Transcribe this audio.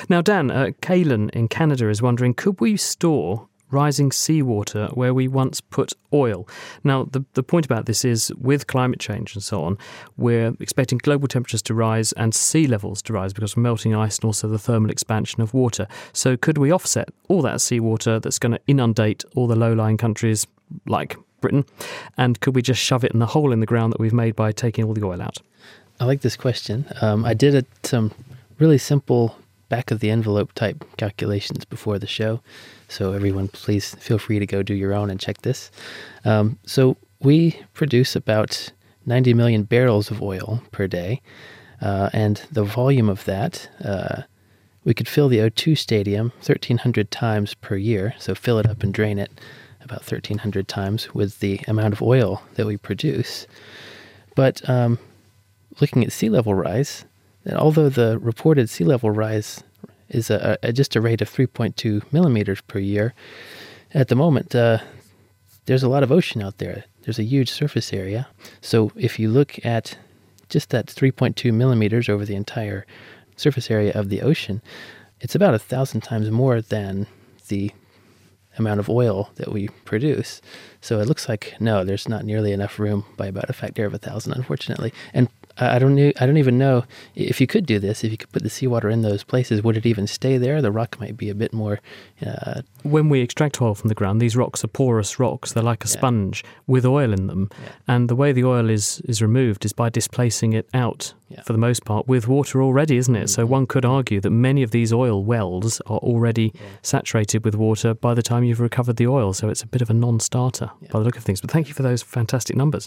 Now, Dan, Kalen in Canada is wondering, could we store rising seawater where we once put oil? Now, the point about this is, with climate change and so on, we're expecting global temperatures to rise and sea levels to rise because of melting ice and also the thermal expansion of water. So could we offset all that seawater that's going to inundate all the low-lying countries like Britain, and could we just shove it in the hole in the ground that we've made by taking all the oil out? I like this question. I did some really simple back-of-the-envelope type calculations before the show. So everyone, please feel free to go do your own and check this. So we produce about 90 million barrels of oil per day. And the volume of that, we could fill the O2 stadium 1,300 times per year. So fill it up and drain it about 1,300 times with the amount of oil that we produce. But looking at sea level rise, although the reported sea level rise is just a rate of 3.2 millimeters per year, at the moment, there's a lot of ocean out there. There's a huge surface area. So if you look at just that 3.2 millimeters over the entire surface area of the ocean, it's about 1,000 times more than the amount of oil that we produce. So it looks like, no, there's not nearly enough room by about a factor of 1,000, unfortunately. And I don't even know if you could do this, if you could put the seawater in those places, would it even stay there? The rock might be a bit more... When we extract oil from the ground, these rocks are porous rocks. They're like a sponge with oil in them. Yeah. And the way the oil is removed is by displacing it out, for the most part, with water already, isn't it? Mm-hmm. So one could argue that many of these oil wells are already saturated with water by the time you've recovered the oil. So it's a bit of a non-starter by the look of things. But thank you for those fantastic numbers.